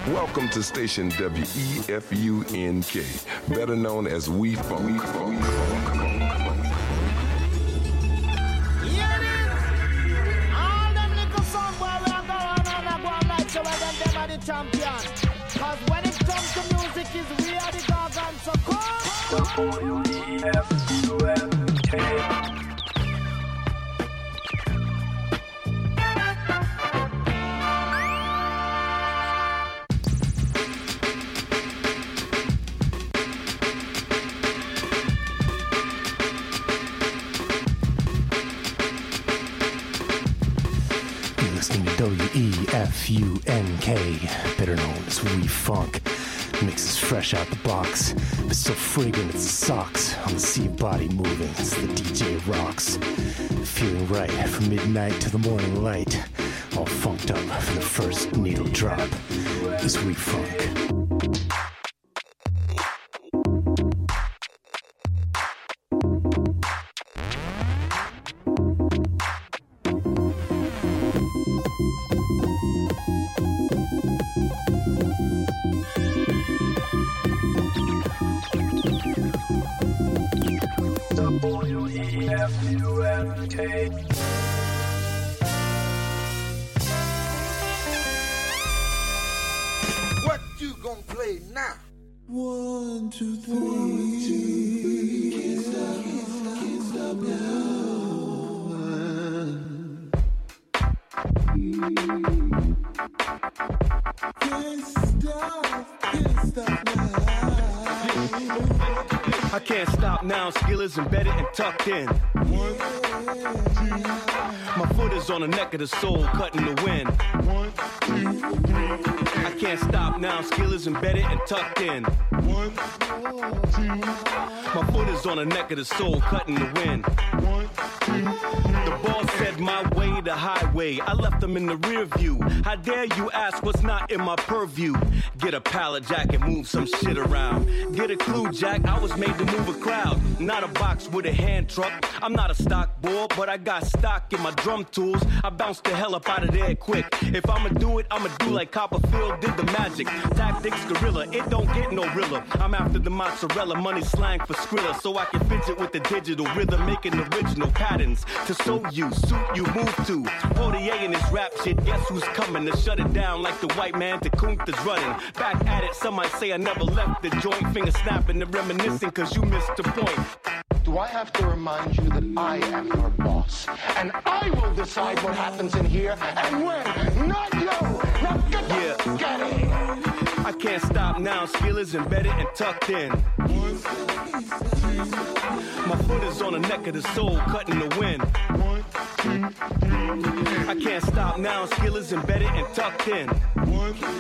Welcome to station WEFUNK, better known as We Funk. Champion, cause when it comes to music, is we are the gargants, so You're listening to WEFUNK, better known as We Funk. Mixes fresh out the box, but still fragrant as the socks on the sea body moving as the DJ rocks. Feeling right from midnight to the morning light, all funked up for the first needle drop. Is We Funk. What you gonna play now? 1, 2, 3. Can't stop now. Can't stop now. I can't stop now, skill is embedded and tucked in. 1, 2. My foot is on the neck of the soul, cutting the wind. 1, 2, 3. I can't stop now, skill is embedded and tucked in. 1, 2. My foot is on the neck of the soul, cutting the wind. 1, 2. The boss said my way, the highway. I left them in the rear view. How dare you ask what's not in my purview? Get a pallet jack and move some shit around. Get a clue, Jack, I was made to move a crowd. Not a box with a hand truck. I'm not a stock boy, but I got stock in my drum tools. I bounce the hell up out of there quick. If I'ma do it, I'ma do like Copperfield did the magic. Tactics gorilla, it don't get no realer. I'm after the mozzarella, money slang for Skrilla. So I can fidget with the digital rhythm, making original patterns. To sew you, suit you, move to. Portier in this rap shit, guess who's coming to shut it down like the white man to Kunta's running. Back at it, some might say I never left the joint. Finger snapping and reminiscing cause you missed the point. Do I have to remind you that I am your boss? And I will decide what happens in here and when, not you! Now get the fuck out of here! I can't stop now, skill is embedded and tucked in. 1, 2, 3. My foot is on the neck of the soul, cutting the wind. 1, 2, 3. I can't stop now, skill is embedded and tucked in. 1, 2.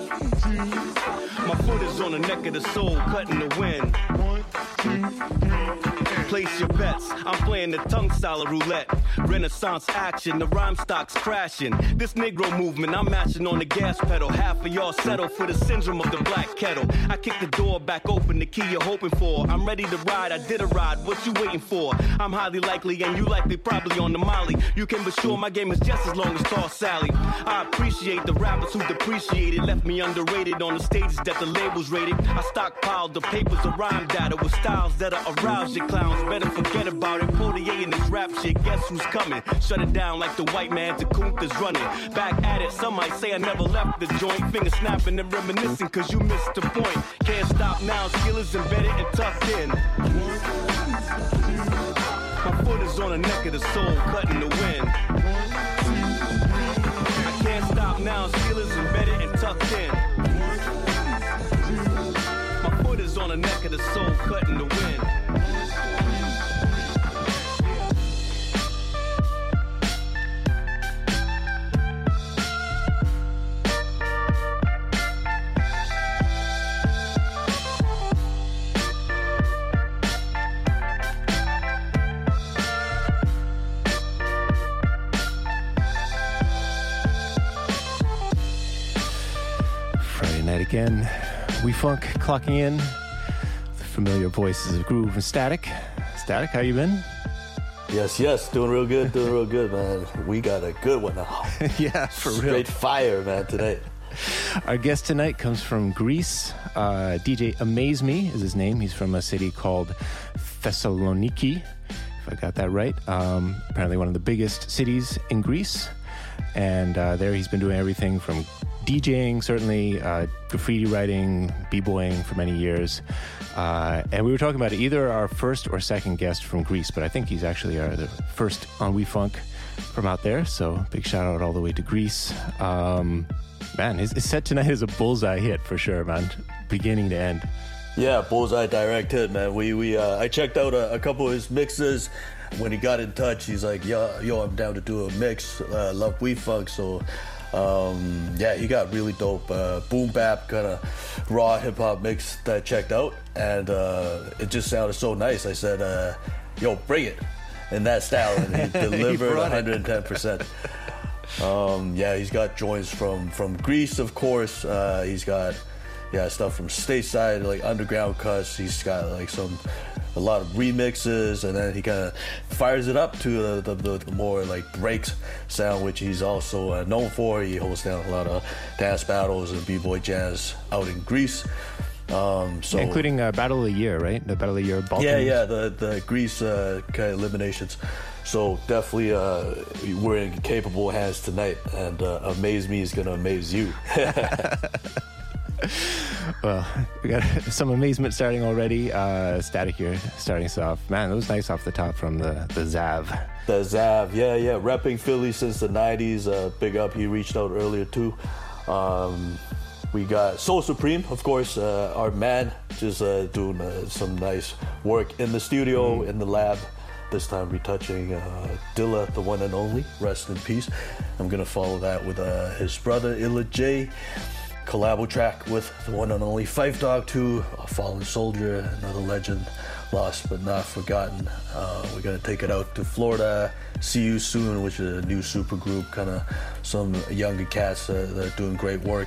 My foot is on the neck of the soul, cutting the wind. 1, 2, 3. Place your bets. I'm playing the tongue style of roulette. Renaissance action, the rhyme stock's crashing. This Negro movement, I'm matching on the gas pedal. Half of y'all settle for the syndrome of the black kettle. I kick the door back open, the key you're hoping for. I'm ready to ride, I did a ride, what you waiting for? I'm highly likely and you likely probably on the molly. You can be sure my game is just as long as Tall Sally. I appreciate the rappers who depreciated, left me underrated on the stages that the labels rated. I stockpiled the papers of rhyme data with styles that'll arouse your clowns. Better forget about it. Portier in this rap shit, guess who's coming? Shut it down like the white man to Kunta's running. Back at it, some might say I never left the joint. Finger snapping and reminiscing cause you missed the point. Can't stop now, skill is embedded and tucked in. My foot is on the neck of the soul, cutting the wind. I can't stop now, skill is embedded and tucked in. My foot is on the neck of the soul, cutting the wind. Again, We Funk clocking in. The familiar voices of Groove and Static. Static, how you been? Yes, doing real good, man. We got a good one now. Yeah, for real. Straight fire, man, today. Our guest tonight comes from Greece. DJ Amaze Me is his name. He's from a city called Thessaloniki, if I got that right. Apparently one of the biggest cities in Greece. And there he's been doing everything from DJing, certainly, graffiti writing, b-boying for many years. And we were talking about either our first or second guest from Greece, but I think he's actually the first on We Funk from out there. So big shout out all the way to Greece. Man, his set tonight is a bullseye hit for sure, man. Beginning to end. Yeah, bullseye direct hit, man. I checked out a couple of his mixes. When he got in touch, he's like, yo, I'm down to do a mix. Love We Funk. So, yeah, he got really dope boom bap kind of raw hip hop mix that I checked out, and it just sounded so nice. I said, yo, bring it in that style, and he delivered 110%. Yeah, he's got joints from Greece, of course. He's got stuff from stateside, like underground cuts. He's got like a lot of remixes, and then he kind of fires it up to the more like breaks sound, which he's also known for. He holds down a lot of dance battles and b-boy jazz out in Greece. Including Battle of the Year, right? The Battle of the Year Balkans. Yeah, the Greece kind of eliminations. So definitely we're in capable hands tonight, and Amaze Me is going to amaze you. Well, we got some amazement starting already. Static here starting us off. Man, that was nice off the top from the Zav. The Zav, yeah. Repping Philly since the 90s. Big up, he reached out earlier too. We got Soul Supreme, of course, our man, just doing some nice work in the studio, in the lab. This time retouching Dilla, the one and only. Rest in peace. I'm going to follow that with his brother, Illa J. Collabo track with the one and only Phife Dawg too, A Fallen Soldier, another legend, lost but not forgotten. We're gonna take it out to Florida, See You Soon, which is a new super group, kind of some younger cats that are doing great work.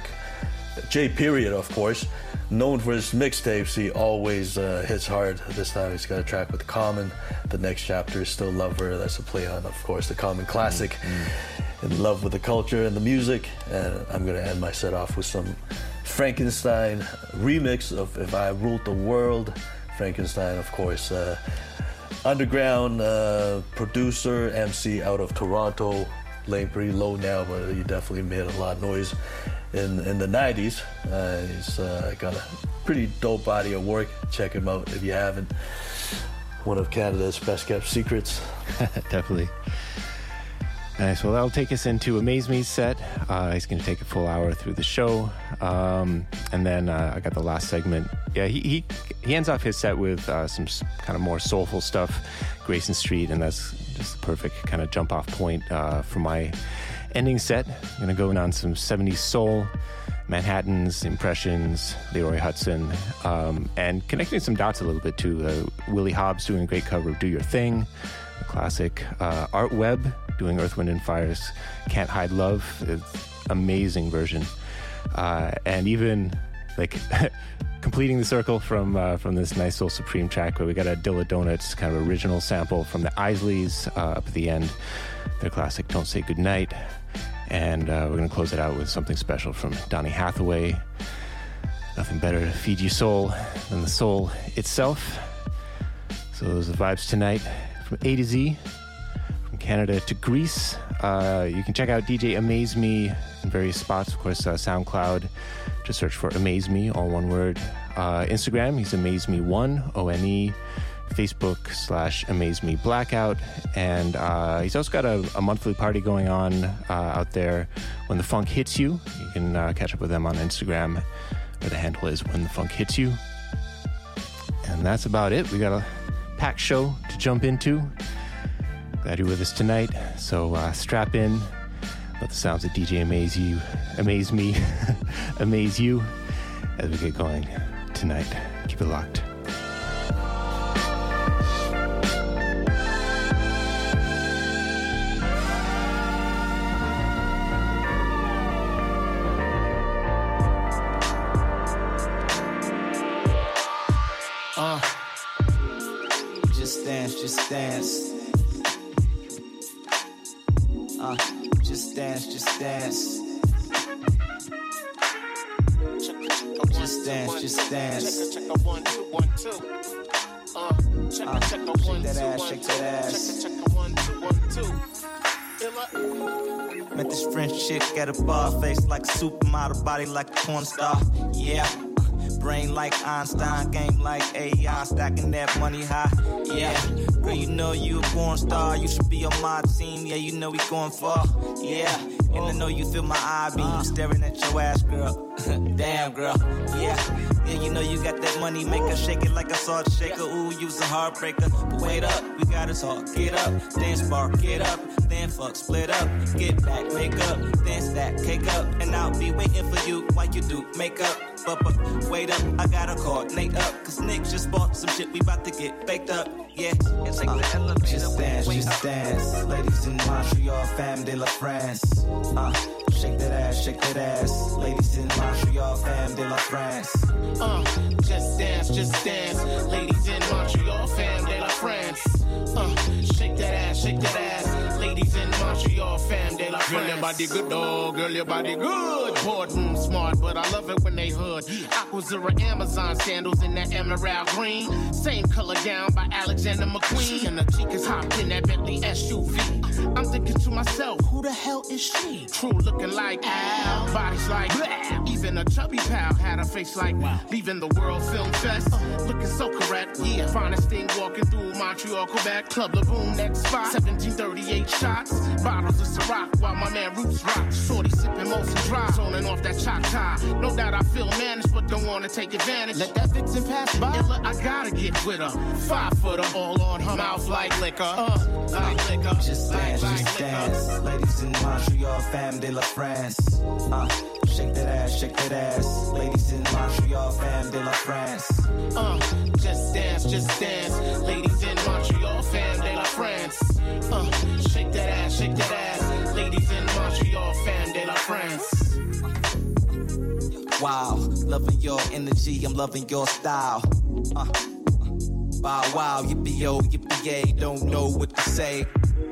J Period, of course, known for his mixtapes, he always hits hard. This time he's got a track with Common. The next chapter is Still Lover. That's a play on, of course, the Common classic. In love with the culture and the music. And I'm gonna end my set off with some Frankenstein remix of If I Ruled the World. Frankenstein, of course, underground producer, MC out of Toronto. Laying pretty low now, but he definitely made a lot of noise in the 90s. He's got a pretty dope body of work. Check him out if you haven't. One of Canada's best kept secrets. Definitely. Nice. Well, that'll take us into Amaze Me's set. He's going to take a full hour through the show. And then I got the last segment. Yeah, he ends off his set with some kind of more soulful stuff, Grayson Street, and that's just the perfect kind of jump off point for my ending set. I'm going to go in on some 70s soul, Manhattan's, Impressions, Leroy Hudson, and connecting some dots a little bit too. Willie Hobbs doing a great cover of Do Your Thing, the classic. Art Webb doing Earth, Wind & Fire's Can't Hide Love. It's amazing version. And even like completing the circle from this nice Soul Supreme track where we got a Dilla Donuts kind of original sample from the Isleys up at the end. Their classic Don't Say Goodnight. And we're going to close it out with something special from Donny Hathaway. Nothing better to feed you soul than the soul itself. So those are the vibes tonight from A to Z. Canada to Greece. You can check out DJ Amaze Me in various spots. Of course, SoundCloud. Just search for Amaze Me, all one word. Instagram, he's Amaze Me 1, O-N-E. Facebook /Amaze Me Blackout. And he's also got a monthly party going on out there. When the Funk Hits You. You can catch up with them on Instagram, where the handle is When the Funk Hits You. And that's about it. We got a packed show to jump into. Glad you're with us tonight. So strap in. Let the sounds of DJ Amaze Me, amaze you as we get going tonight. Keep it locked. Just dance. Just dance, just dance. just dance, just dance. Check a 1 2 1 2. Check a 1 2 1 2. Shake that ass. Check a 1 2 1 2. Met this French chick at a bar, face like a supermodel, body like a porn star. Yeah. Brain like Einstein, game like AI, stacking that money high. Yeah, girl, you know you a porn star. You should be on my team. Yeah, you know we going far. Yeah, and I know you feel my eye beam staring at your ass, girl. Damn, girl. Yeah, you know you got that money maker, shake it like a salt shaker. Ooh, you's a heartbreaker. But wait up, we gotta talk. Get up, then spark, get up, then fuck, split up, get back, make up, then stack, cake up, and I'll be waiting for you while you do makeup. But wait up, I gotta coordinate up, cause Nick just bought some shit, we bout to get baked up, yeah. It's like the elevator. Just dance, ladies in Montreal, femme de la France. Shake that ass, ladies in Montreal, femme de la France. Just dance, ladies in Montreal, femme de la France. Shake that ass, ladies in Montreal, femme de la France. Girl, your body good, dog, girl, your body good. Boardroom smart, but I love it when they hood. Aquazura Amazon sandals in that emerald green. Same color gown by Alexander McQueen. And the chicas hopped in that Bentley SUV. I'm thinking to myself, who the hell is she? True looking like Al, bodies like blah. Even a chubby pal had a face like leaving the World Film Fest. Looking so correct, yeah. Finest thing walking through Montreal, Quebec. Club Lagoon, next spot. 1738 shots. Bottles of Ciroc while my man Roots rock. Shorty sipping Molson Dry. Zoning off that Choctaw. No doubt I feel managed, but don't want to take advantage. Let that vixen pass by. Illa, I gotta get with her. 5 footer, all on her mouth like liquor. Like liquor. Just dance, ladies in Montreal, femme de la France. Shake that ass, ladies in Montreal, femme de la France. Just dance, ladies in Montreal, femme de la France. Shake that ass, ladies in Montreal, femme de la France. Wow, loving your energy, I'm loving your style. Bow wow, yippee-yo, yippee-yay, don't know what to say.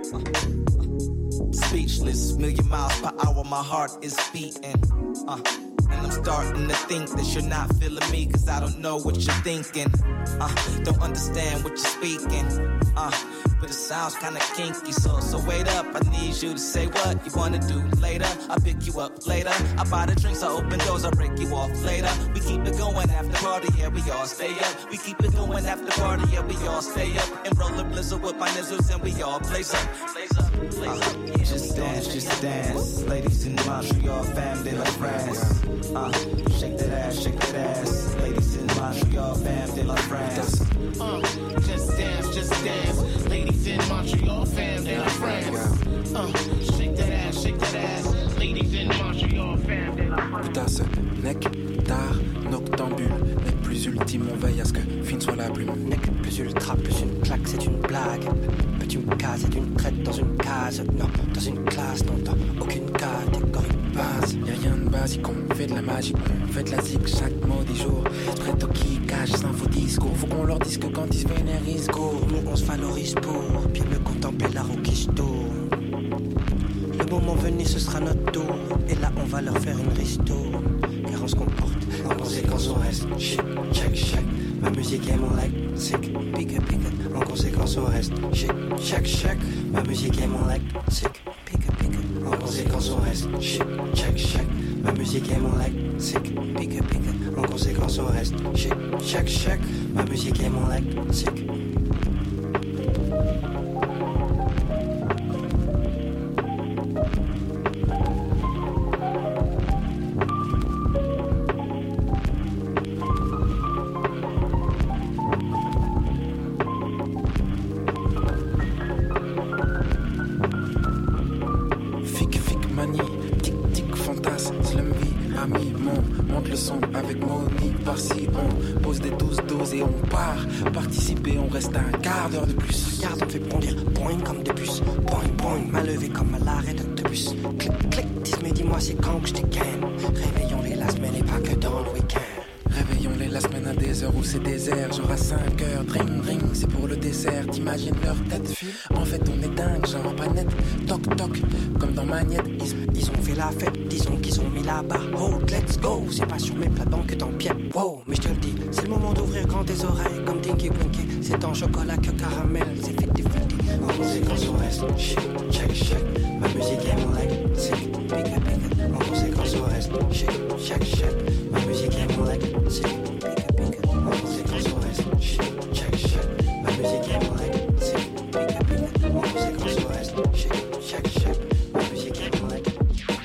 Speechless, million miles per hour, my heart is beating. And I'm starting to think that you're not feeling me, cause I don't know what you're thinking. Don't understand what you're speaking. But it sounds kinda kinky, so wait up. I need you to say what you wanna do later. I'll pick you up later. I buy the drinks, I open doors, I break you off later. We keep it going after party, yeah, we all stay up. We keep it going after party, yeah, we all stay up. And roll a blizzard with my nizzles and we all blaze up. Just dance, ladies in Montreal, femme de la France. Shake that ass, ladies in Montreal, femme de la France. Just dance, ladies in Montreal, femme de la France. Shake that ass, ladies in Montreal, femme de la France. Putain, ce nectar noctambule n'est plus ultime, on veille à ce que fine soit la plume. Nec plus ultra, plus une claque, c'est une blague. Peux-tu me caser d'une traite dans une case? Non, dans une classe, non, dans aucune catégorie de base. Y'a rien de basique, on fait de la magie, on fait de la zik chaque mot des jours. Prêt au qui cache, s'info discours. Faut qu'on leur dise que quand ils se vénérisent, go. Nous on se valorise pour bien mieux contempler la roue qui se tourne. Le moment venu, ce sera notre tour. Et là, on va leur faire une risto. Car on se comporte, en conséquence, on reste chic, check, check. Ma musique est mon like, sick, pique, pique. En conséquence, on reste chic, check, check. Ma musique est mon like, sick, pique, pique. En conséquence, on reste chic, check, check. Ma musique est mon like, sick, pique, pique. En conséquence, on reste chic, check, check. Ma musique est mon like, sick. Participer, on reste un quart d'heure de plus. Regarde, on fait bondir, point comme des puces. Point, point, mal levé comme à l'arrêt d'autobus. Clic, clic, mais dis-moi c'est quand que je te gagne. Réveillons-les la semaine et pas que dans le week-end. Réveillons-les la semaine à des des heures où c'est désert, genre à 5 heures, ring ring, c'est pour le dessert. T'imagines leur tête file. En fait on est dingue, genre pas net. Toc toc, comme dans Magnette. Ils ont fait la fête, disons qu'ils ont mis la barre. Hold, let's go, c'est pas sur mes plates-bandes que t'en pieds. Wow, mais je te le dis, c'est le moment d'ouvrir grand tes oreilles. Comme Tinky Winky, c'est en chocolat que caramel. C'est 50-50, en conséquence on reste shit, check, check. Ma musique est mon leg, c'est pique, pique. En conséquence on reste shit, check, check. Ma musique est mon leg, c'est pique, pique. En conséquence on reste shit, check, check. Ma musique est mon leg, c'est pique, pique. En conséquence on reste shit, check, check. Ma musique est mon leg.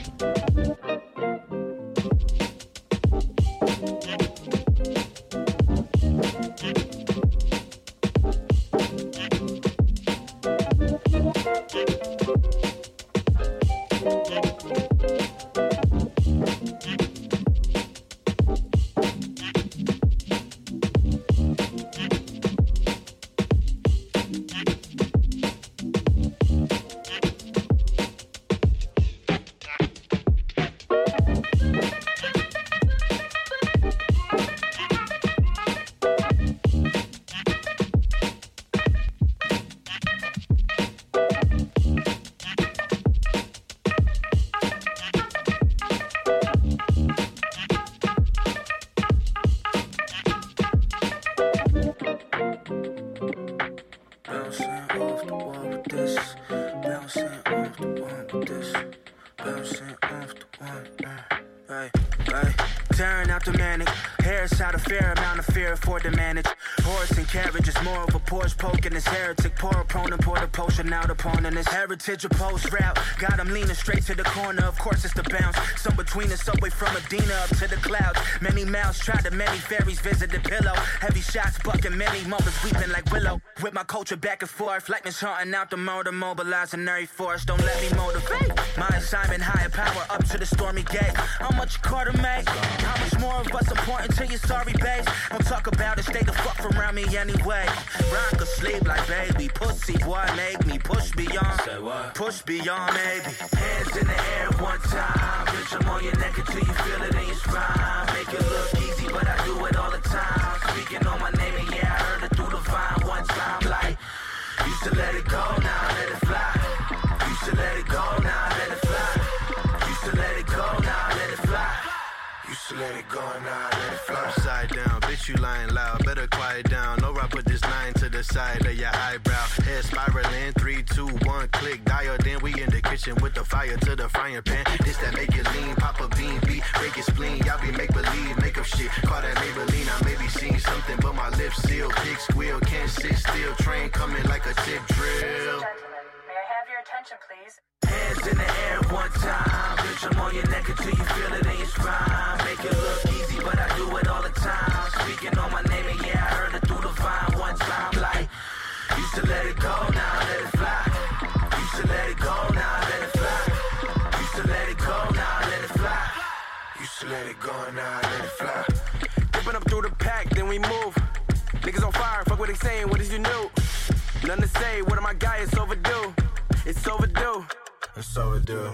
Turn out the manic. Harris had a fair amount of fear for the manage. Horse and carriage is more of a Porsche poking his heretic. Poor opponent, pour the potion out upon in his heritage a post route. Got him leaning straight to the corner, of course it's the bounce. Some between the subway from Medina up to the clouds. Many mouths tried to many ferries visit the pillow. Heavy shots bucking many moments weeping like Willow. With my culture back and forth, lightning's hunting out the motor, mobilizing every force. Don't let me motivate. My assignment, higher power up to the stormy gate. How much you Carter make? How much more of us important to your sorry base? Don't talk about it, stay the fuck from around me anyway. Rock or sleep like baby, pussy boy make me push beyond. Say what? Push beyond maybe. Hands in the air one time. Bitch, I'm on your neck until you feel it in your spine. Make it look easy, but I do it all the time. Speaking on my name and yeah, I heard it through the vine one time. Like, used to let it go, now let it fly. Used to let it go, now let it fly. Used to let it go, now let it fly. Used to let it go, now let it fly. Upside down, bitch, you lying loud. Better quiet down. No, I put this 9 to the side of your eyebrow. Head spiraling, 3, 2, 1, click, dial. Then we in the kitchen with the fire to the frying pan. This that make it lean, pop a bean, beat, break it spleen. Y'all be make believe, make up shit. Call that Maybelline, I may be seeing something, but my lips seal. Big squeal, can't sit still. Train coming like a tip drill. May I have your attention, please? Hands in the air one time. Bitch, I'm on your neck until you feel it in your spine. Make it look easy, but I do it all the time. Speaking on my name and yeah, I heard it through the vine one time. Like, used to let it go, now let it fly. Used to let it go, now let it fly. Used to let it go, now let it fly. Used to let it go, now let it fly. Dipping up through the pack, then we move. Niggas on fire, fuck what they saying, what is you new? Nothing to say, what am I guy, it's overdue. It's overdue. It's overdue.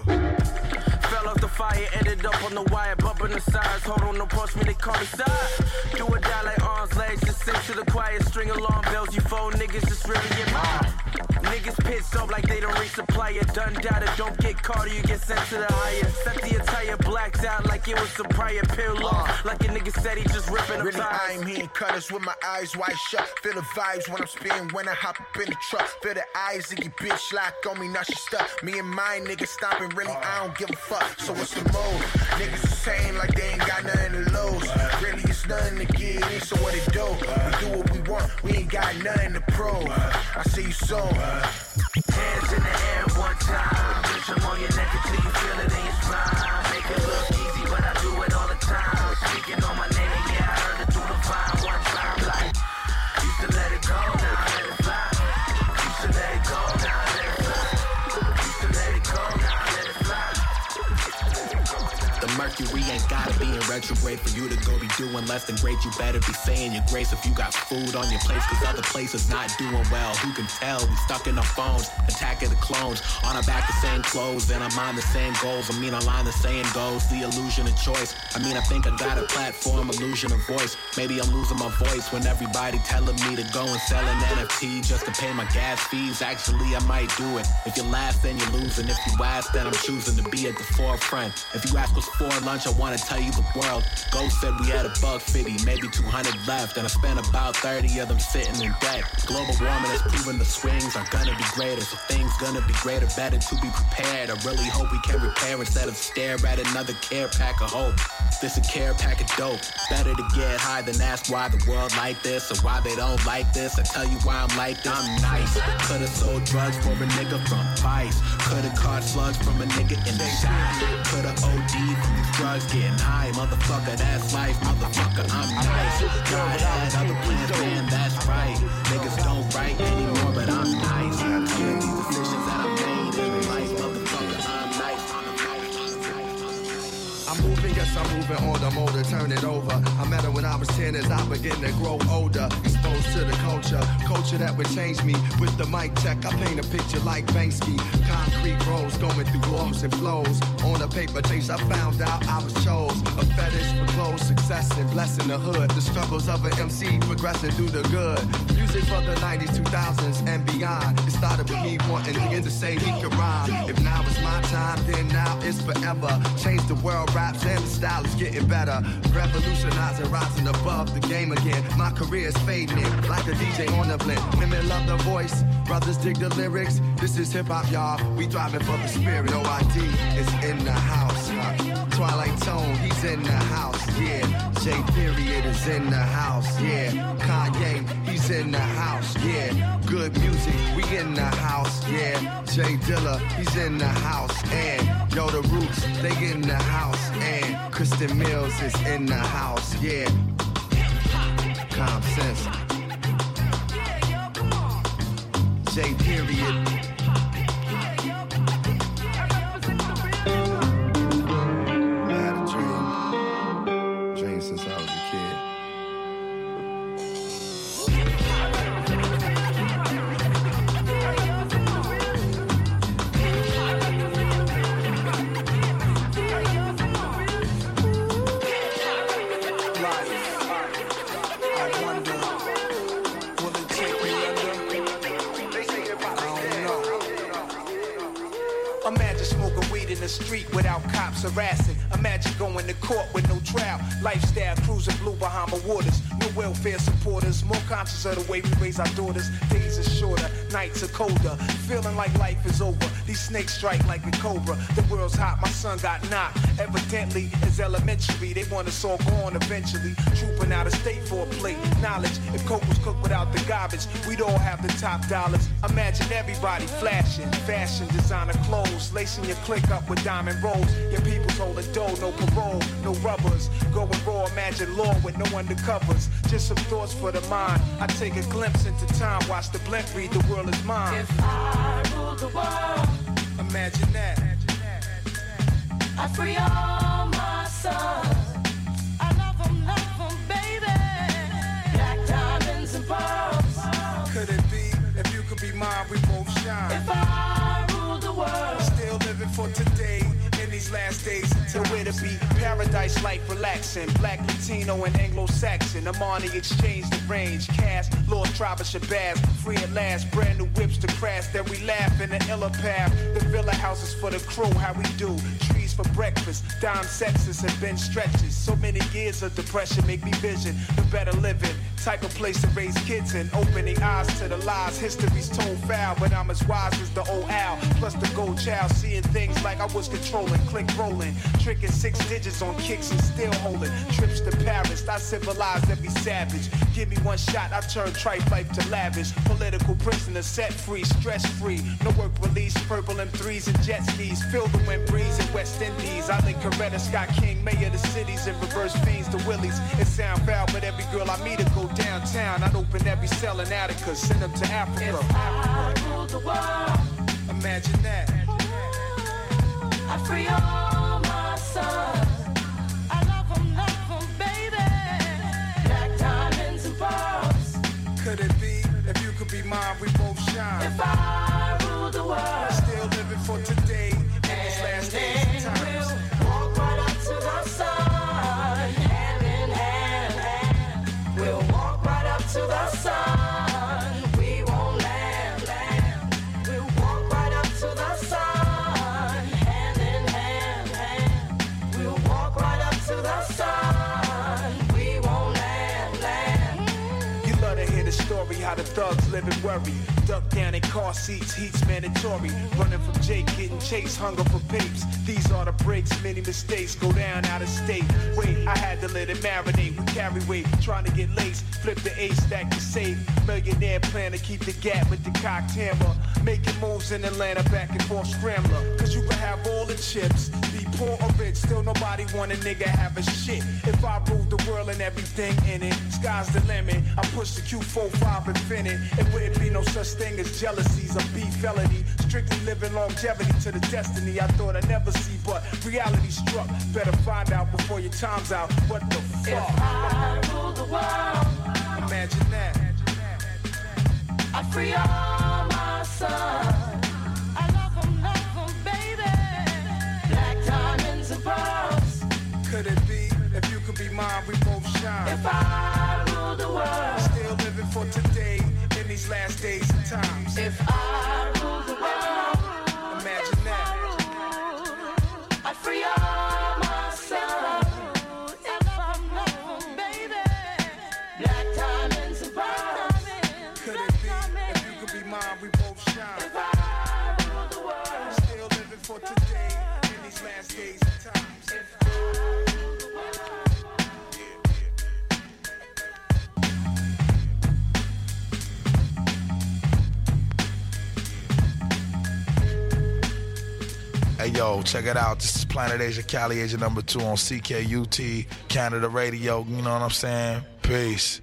Fell off the fire, ended up on the wire, bumping the sides. Hold on, don't push me, they call me side. Do or die like arms, legs, just sing to the choir. String alarm bells, you phone niggas, just really get mine. Niggas pissed off like they don't resupply it. Done data, don't get caught or you get sent to the higher. Set the attire blacked out like it was some prior pill off. Like a nigga said he just ripping really, up I am hitting cutters with my eyes wide shut. Feel the vibes when I'm spinning, when I hop up in the truck. Feel the eyes of your bitch lock on me, now she stuck. Me and my niggas stomping, really, I don't give a fuck. So what's the mode? Niggas are saying like they ain't got nothing to lose. Really, it's nothing to get in, so what it do? We do what we want, we ain't got nothing to prove. I see you soon. Hands in the air one time. Bitch, I'm on your neck until you feel it in your spine. Make it look easy, but I do it all the time. Speaking on my name and yeah, I heard it through the vine one time. Like, used to let it go, now let it fly. Used to let it go, now let it fly. Used to let it go, now let it fly. The Mercury ain't gotta be in retrograde for you to go be doing less than great. You better be saying your grace if you got food on your plate, cause other places not doing well. Who can tell? We stuck in our phones, attacking the clones. On our back the same clothes, and I'm on the same goals. I mean, online the saying goes, the illusion of choice. I mean, I think I got a platform, illusion of voice. Maybe I'm losing my voice when everybody telling me to go and sell an NFT just to pay my gas fees. Actually, I might do it. If you last, then you lose, and if you ask, then I'm choosing to be at the forefront. If you ask what's for lunch, I wanna tell you the world. Ghost said we had $150, maybe 200 left, and I spent about 30 of them sitting in debt. Global warming has proven the swings are gonna be greater, so things gonna be greater, better to be prepared. I really hope we can repair instead of stare at another care pack of hope. This a care pack of dope. Better to get high than ask why the world like this or why they don't like this. I tell you why I'm like this. I'm nice. Could've sold drugs for a nigga from Vice. Could've caught slugs from a nigga in the shop. Could've OD from these drugs getting high. Motherfucker, that's life. Motherfucker, I'm nice. God had other plans, man, that's right. Niggas don't write anymore, but I'm nice. Hear these decisions that I made in life. Motherfucker, I'm nice. I'm moving, yes, I'm moving on the motor, turn it over. I met her when I was 10 as I begin to grow older. Exposed to the culture that would change me. With the mic check, I paint a picture like Banksy. Concrete roads going through walls and flows. On a paper chase, I found out I was chose. A fetish for clothes, success and blessing the hood. The struggles of an MC progressing through the good. Music for the 90s, 2000s and beyond. It started with me wanting to say he could rhyme. If now is my time, then now is forever. Change the world, raps and the style is getting better. Revolutionizing, rising above the game again. My career is fading in like a DJ on the blend. Women love the voice, brothers dig the lyrics. This is hip hop, y'all. We thriving for the spirit. No ID is in the house. Twilight Tone, he's in the house. Yeah, J Period is in the house. Yeah, Kanye, he's in the house. Yeah, good music, we in the house. Yeah, Jay Dilla, he's in the house. And Yo, the Roots, they in the house. And Kristen Mills is in the house. Yeah, Common Sense. J Period. Since I was a kid. Imagine smoking weed in the street without cops harassing. Imagine going to court with no trial. Lifestyle cruising blue Bahama waters. No welfare supporters. More conscious of the way we raise our daughters. Days are shorter, nights are colder. Feeling like life is over. These snakes strike like a cobra. The world's hot, my son got knocked. Evidently, it's elementary. They want us all gone eventually. Trooping out of state for a plate. Knowledge, if coke was cooked without the garbage, we'd all have the top dollars. Imagine everybody flashing. Fashion, designer clothes. Lacing your click up with diamond rolls. Your people's holding dough, no parole, no rubbers. Going raw, imagine law with no undercovers. Just some thoughts for the mind. I take a glimpse into time. Watch the blimp read, the world is mine. If I rule the world, imagine that. I free all my sons. I love them, baby. Black diamonds and pearls. Could it be, if you could be mine, we both shine. If I rule the world, still living for today. In these last days, until where to be. Paradise life relaxing. Black, Latino, and Anglo-Saxon. Amani exchange the range. Cash, Lost Tribe of Shabazz. Free at last. Brand new whips to crash. Then we laugh in the illa path. The villa houses for the crew. How we do. Trees for breakfast. Dime sexes and bench stretches. So many years of depression make me vision the better living. Type of place to raise kids in. Opening eyes to the lies. History's told foul. But I'm as wise as the old owl. Plus the gold child. Seeing things like I was controlling. Click rolling, tricking 6 digits on kicks and still holding. Trips to Paris, I civilized every savage. Give me one shot, I turn trife life to lavish. Political prisoners set free, stress free. No work release, purple M3s and jet skis. Feel the wind breeze in West Indies. I link Coretta Scott King, mayor of the cities, and reverse fiends to Willies. It sound foul, but every girl I meet will go downtown. I'd open every cell in Attica, send them to Africa. If I rule the world, imagine that. I free all my sons. If I rule the world, still living for today in these last days and times. We'll walk right up to the sun, hand in hand. We'll walk right up to the sun. We won't land. We'll walk right up to the sun, hand in hand. We'll walk right up to the sun. We won't land. You love to hear the story how the thugs live and worry. Duck down in car seats, heat's mandatory. Running from Jake, getting chased, hunger for papes. These are the breaks, many mistakes go down out of state. Wait, I had to let it marinate. We carry weight, trying to get laced. Flip the ace, stack the safe. Millionaire plan to keep the gap with the cocked hammer. Making moves in Atlanta, back and forth scrambler. Cause you can have all the chips, be poor or rich, still nobody want a nigga have a shit. If I ruled the world and everything in it, sky's the limit. I push the Q45 Infinite. It wouldn't be no such thing as jealousies, a beef felony. Strictly living longevity to the destiny I thought I'd never see, but reality struck. Better find out before your time's out. What the fuck? If I rule the world, imagine that. I'd free all my sons. I love them, baby. Black diamonds and pearls. Could it be? If you could be mine, we both shine. If I rule the world, still living for today in these last days and times. If I rule the world, imagine that. I'd free all my sons. I love them, baby. Black diamonds and pearls. Could it be? If you could be mine, we both shine. If I rule the world, still living for today in these last days and times. If I rule the world. Hey yo, check it out. This is Planet Asia, Cali Asia number 2 on CKUT, Canada Radio. You know what I'm saying? Peace.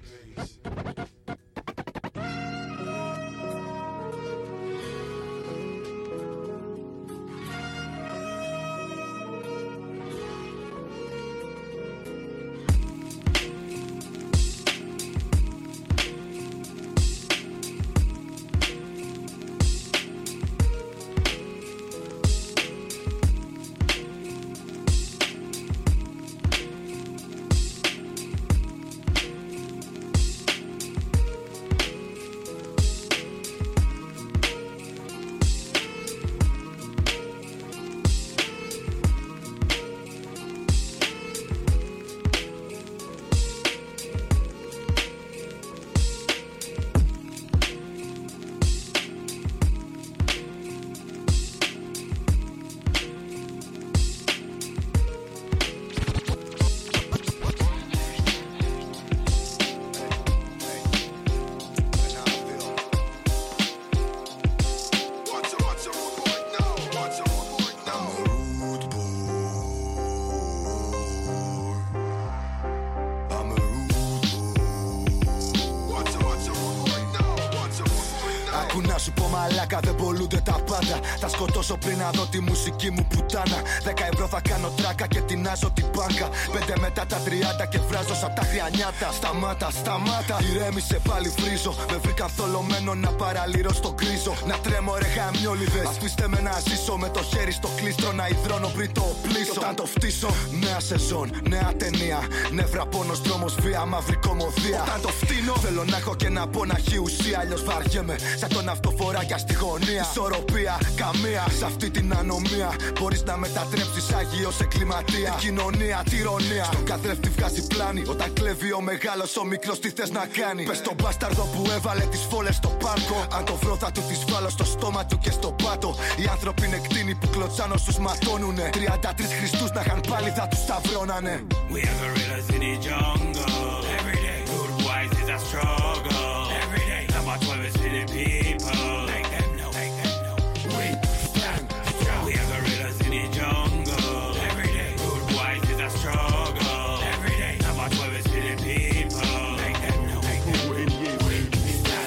μαλάκα, δεν πολλούνται τα πάντα. Θα σκοτώσω πριν να δω τη μουσική μου πουτάνα. 10 ευρώ θα κάνω τράκα και τεινάζω την μπάνκα. 5 μετά τα 30 και βράζω σαν τα χριανιάτα. Σταμάτα, σταμάτα, ηρέμησε πάλι βρίζω. Με βρήκαν θολωμένο να παραλύρω στον κρίζο. Να τρέμω ρε χαμιόλιδες. Αφήστε με να ζήσω με το χέρι στο κλίστρο. Να υδρώνω πριν το πλήσω. Όταν το φτύσω, νέα σεζόν, νέα ταινία. Νεύρα, πόνος, δρόμος, βία, μαύρη κομμωδία. Όταν το φτύνω, θέλω να έχω και να πω να έχει ουσία. Αλλιώς βαριέμαι σαν τον αυτοφοράκια στη γωνία. Ισορροπία, καμία σε αυτή την ανομία. Μπορείς να μετατρέψεις άγιο σε κλιματία. Κοινωνία, τυρονία. Στον καθρέφτη βγάζει πλάνη. Όταν κλέβει ο μεγάλος, ο μικρός τι θες να κάνει. Πες στον μπάσταρδο που έβαλε τις φόλες στο πάρκο. Αν το βρω θα του τις βάλω στο στόμα του και στο πάτο. Οι άνθρωποι είναι κτίνοι που κλωτσάν όσους ματώνουνε. 33 Χριστούς να είχαν πάλι θα τους σταυρώνανε. We have gorillas in the jungle. Every day, good boys is a struggle. Every day, number 12 is feeding people. Make them know, make them know. We stand strong. We have gorillas in the jungle. Every day, good boys is a struggle. Every day, number 12 is feeding people. Make them know, make them know. We stand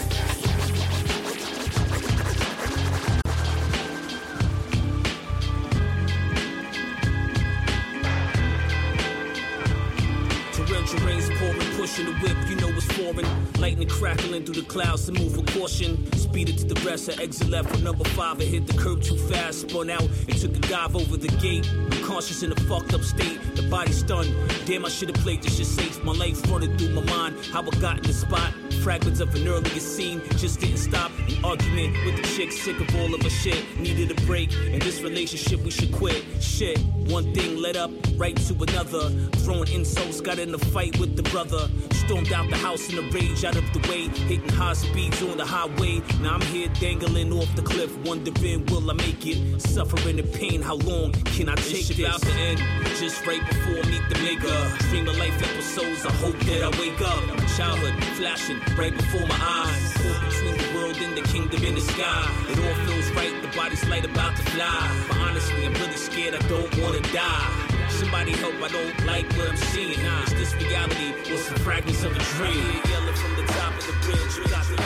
Torrential rains pouring, pushing the whip, you know it's roaring. Lightning crackling through the clouds to move with caution. Speeded to the rest, I exit left from number 5 and hit the curb too fast. Spun out and took a dive over the gate. Unconscious in a fucked up state, the body stunned. Damn, I should've played this shit safe. My life running through my mind, how I got in the spot. Fragments of an earlier scene, just didn't stop. An argument with the chick, sick of all of her shit. Needed a break, in this relationship we should quit. Shit, one thing led up right to another. Throwing insults, got in a fight with the brother. Stormed out the house in a rage, out of the way. Hitting high speeds on the highway. Now I'm here dangling off the cliff, wondering will I make it? Suffering and pain, how long can I take this? About to end, just right before I meet the maker. Dream of life episodes, I hope that I wake up. Childhood flashing right before my eyes. Caught between the world and the kingdom in the sky. It all feels right, the body's light about to fly. But honestly, I'm really scared, I don't wanna die. Somebody help, I don't like what I'm seeing. Is this reality or some fragments of a dream? Yelling from the top of the bridge, we got the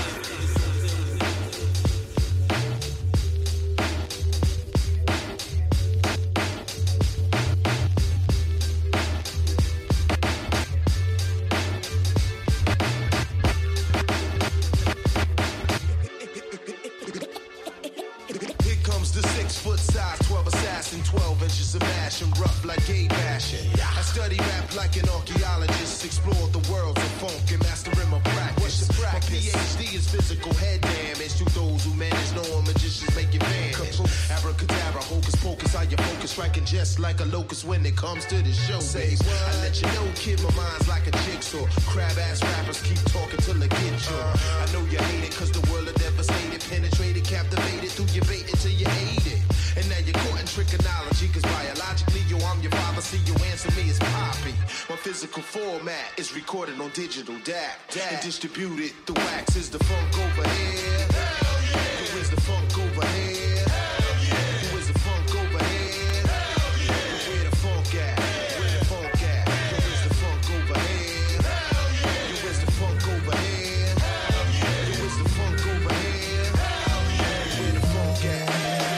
The 6-foot size, 12 assassin, 12 inches of mash and rough like gay bashing. I study rap like an archaeologist, explore the worlds of funk and mastering my practice. My PhD is physical head damage to those who manage no magicians make it vanish. Abracadabra, hocus pocus, how you focus, striking just like a locust when it comes to the show. I let you know, kid, my mind's like a jigsaw. Crab ass rappers keep talking till I get you. I know you hate it cause the world are devastated, penetrated, captivated through your bait until you hate it. And now you're caught in trigonology, cause biologically, yo, I'm your father, see you answer me as Poppy. My physical format is recorded on digital DAC and distributed through wax. Is the funk over here? Hell yeah. Who is the funk over here? Hell yeah. Who is the funk over here? Hell yeah. Where the funk at? Where the funk at? Who is the funk over here? Hell yeah. Who is the funk over here? Hell yeah. Who is the funk over here? Hell yeah. Where the funk at?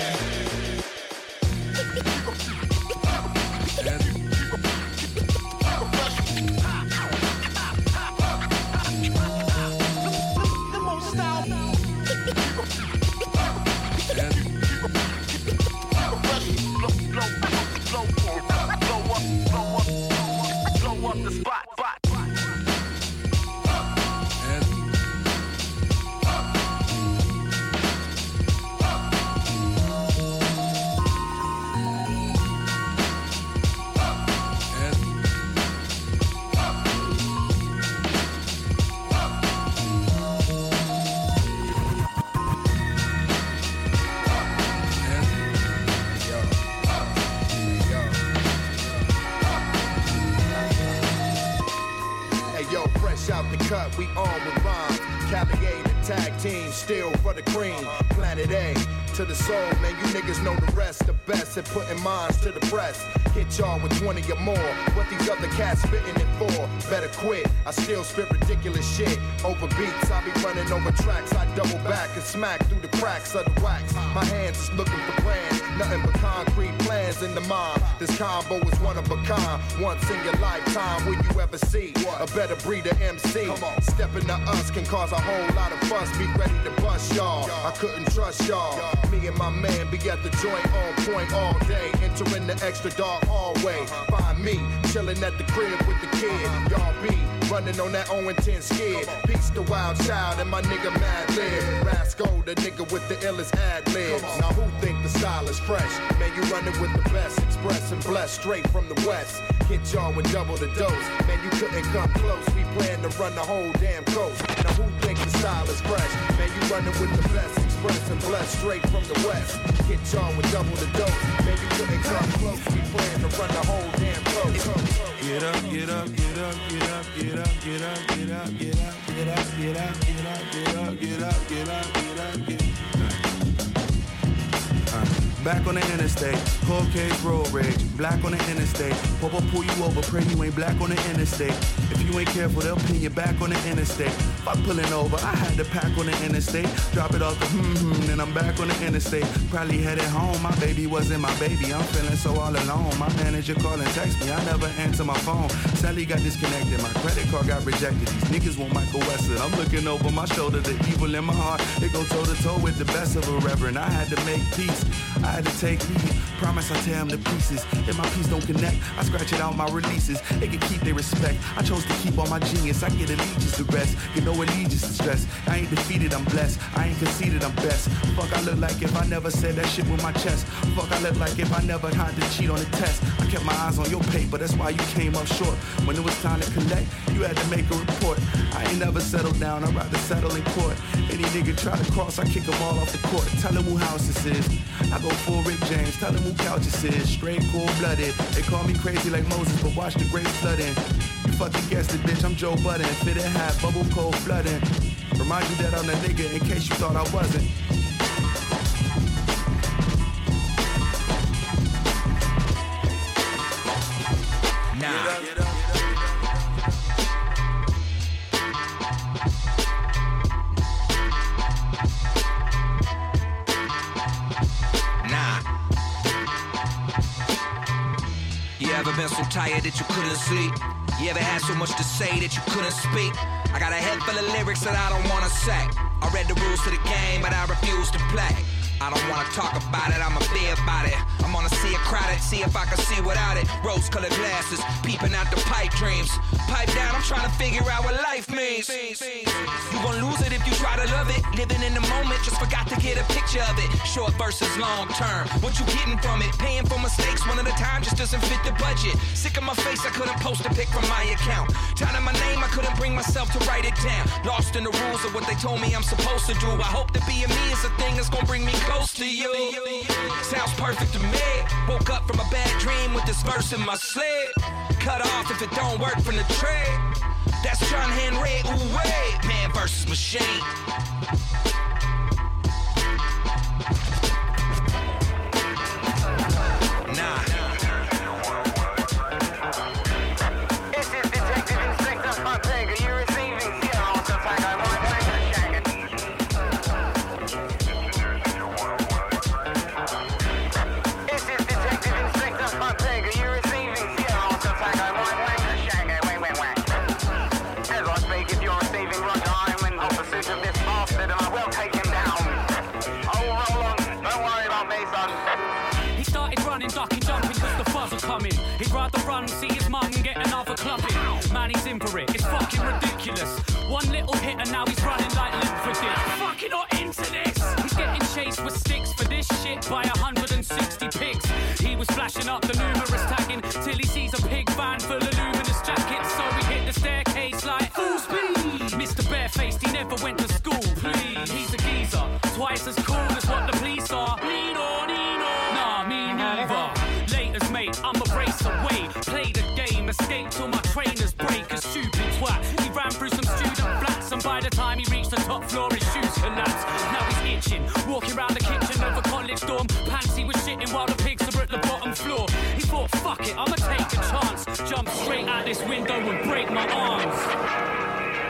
Blow up the spot. Out the cut, we on with rhymes. Cavalier the tag team, still for the cream. Planet A to the soul, man, you niggas know the rest. The best at putting minds to the press. Hit y'all with 20 or more. What these other cats spitting it for? Better quit. I still spit ridiculous shit. Over beats, I be running over tracks. I double back and smack through the cracks of the wax. My hands is looking for plans. Nothing but concrete plans in the mind. This combo is one of a kind. Once in your lifetime, will you ever see a better breed of MC? Stepping to us can cause a whole lot of fuss. Be ready to bust y'all. I couldn't trust y'all. Me and my man be at the joint on point all day. Entering the extra dark hallway. Find me chilling at the crib with the kid. Y'all be running on that 0-10 skid. Peace the wild child and my nigga Mad Lib. Rascal, the nigga with the illest ad libs. Now who think the style is fresh? Man, you running with the best. Express and blessed straight from the west. Hit y'all with double the dose. Man, you couldn't come close. We plan to run the whole damn coast. Now who think the style is fresh? Man, you running with the best. Express and blessed straight from the west. Hit y'all with double the dose. Man, you couldn't come close. We plan to run the whole damn coast. Get up, get up, get up, get up, get up, get up, get up, get up, get up, get up, get up, get up, get up, get up, get up, get up. back on the interstate. Cold case, road rage, black on the interstate. Popo pull you over, pray you ain't black on the interstate. If you ain't careful, they'll pin you back on the interstate. Fuck pulling over, I had to pack on the interstate. Drop it off the then I'm back on the interstate. Probably headed home, my baby wasn't my baby. I'm feeling so all alone. My manager call and text me, I never answer my phone. Sally got disconnected, my credit card got rejected. These niggas want Michael Weston. I'm looking over my shoulder, the evil in my heart. They go toe to toe with the best of a reverend. I had to make peace, I had to take lead. Promise I tear them to pieces. If my piece don't connect, I scratch it out my releases. They can keep their respect. I chose to keep all my genius. I get allegiance to rest. Get no allegiance to stress. I ain't defeated, I'm blessed. I ain't conceited, I'm best. Fuck, I look like if I never said that shit with my chest. Fuck, I look like if I never had to cheat on the test. I kept my eyes on your paper, that's why you came up short. When it was time to collect, you had to make a report. I ain't never settled down, I'd rather settle in court. Any nigga try to cross, I kick them all off the court. Tell them who house this is. I go full Rick James, tell them who couch this is. Straight cold-blooded. They call me crazy like Moses, but watch the grapes flooding. You fucking guessed it, bitch, I'm Joe Budden. Fitted hat, bubble cold flooding. Remind you that I'm the nigga in case you thought I wasn't. Nah. You ever been so tired that you couldn't sleep? You ever had so much to say that you couldn't speak? I got a head full of lyrics that I don't wanna say. I read the rules to the game, but I refuse to play. I don't wanna talk about it, I'ma be about it. I'm gonna see it crowded, see if I can see without it. Rose-colored glasses, peeping out the pipe dreams. Pipe down, I'm trying to figure out what life means. You gon' lose it if you try to love it. Living in the moment, just forgot to get a picture of it. Short versus long term, what you getting from it? Paying for mistakes one at a time just doesn't fit the budget. Sick of my face, I couldn't post a pic from my account. Tired of my name, I couldn't bring myself to write it down. Lost in the rules of what they told me I'm supposed to do. I hope that being me is the thing that's gonna bring me close to you. Sounds perfect to me. Woke up from a bad dream with this verse in my sled. Cut off if it don't work from the trade. That's John Henry, ooh wait. Man versus machine. Nah. This is Detective Inspector Fontaine. Are you receiving zero to tag I want to shagging? This is Detective Inspector Fontaine. Are you receiving zero to tag I want to shagging? Wait. As I speak, if you're receiving Roger, I'm in opposite of this bastard and I will take him down. Oh, roll on. Don't worry about me, son. He started running, ducking, jumping cause the fuzz are coming. He'd rather run, see his mum and get another clubbing. Man, he's in for it, it's fucking ridiculous. One little hit and now he's running like Linford. I'm fucking not into this. He's getting chased with sticks for this shit by 160 pigs. He was flashing up the numerous tagging till he sees a pig van full of luminous jackets. So we hit the staircase like full speed. Mr. Barefaced, he never went to school, please. He's a geezer, twice as cool as what the police are. Nino. Nah, me neither. Laters, mate, I'm a race away. Play the game, escape till my trainers break. A stupid twat. He ran through some student flats, and by the time he reached the top floor, his shoes collapsed. Now he's itching, walking around the kitchen of a college dorm. Pants he was shitting while the pigs are at the bottom floor. He thought, fuck it, I'ma take a chance. Jump straight out this window and break my arms.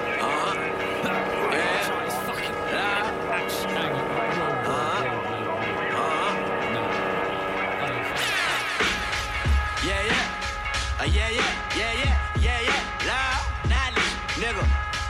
Nigga.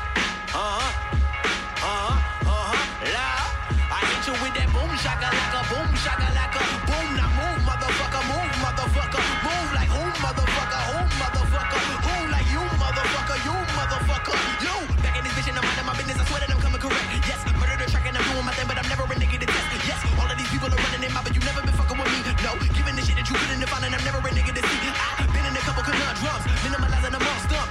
I hit you with that boom shakalaka, boom. Now move, motherfucker, move like who, motherfucker, who like you, motherfucker, you. Back in this bitch and I'm minding my business, I swear that I'm coming correct. Yes, murder the track and I'm doing my thing, but I'm never a nigga to test. Yes, all of these people are running in my, but you never been fucking with me. No, giving the shit that you couldn't define, and I'm never a nigga to see. I've been in a couple conundrums, minimalizing amongst them.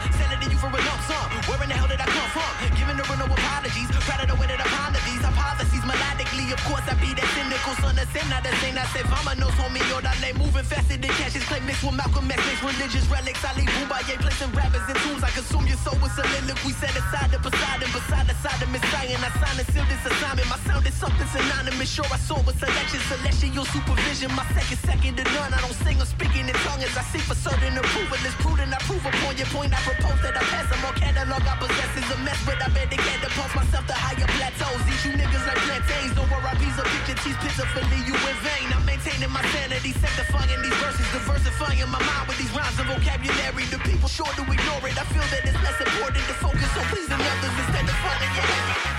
Dominoes, homie, orale, moving faster than cashes. Clay mixed with Malcolm X, mixed religious relics. Ali Boobaye, placing rappers in tombs. I consume your soul with soliloquy. Set aside the Poseidon, beside the side of Messiah. I signed and sealed this assignment. My sound is something synonymous. Sure, I saw with selection, celestial supervision. My second to none. I don't sing or speaking in tongues. I seek for certain approval. It's prudent. I prove upon your point. I propose that I pass some more catalog. I possess is a mess, but I bet they can't pulse myself to higher plateaus. Eat you niggas like plantains. Don't worry, these are picture teeth pitifully. You in vain. I'm maintaining my sanity, sanctifying these verses, diversifying my mind with these rhymes and vocabulary. The people sure to ignore it. I feel that it's less important to focus on pleasing others instead of finding your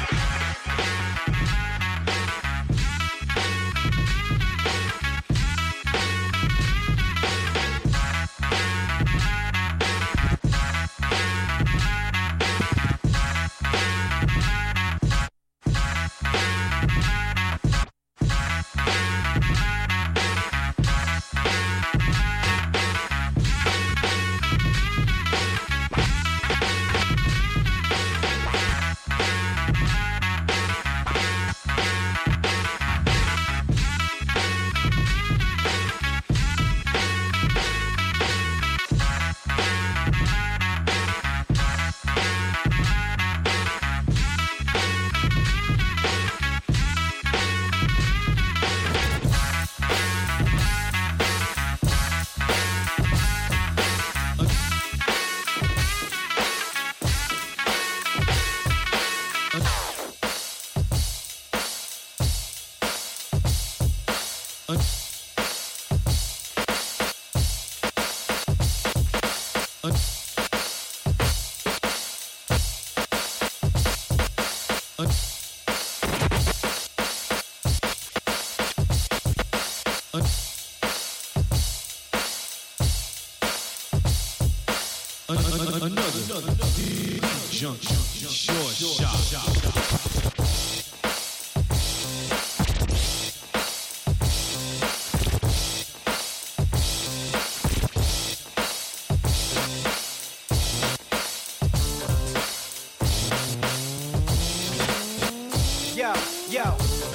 Yo,